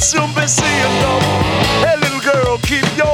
soon be seeing love. Hey, little girl, keep your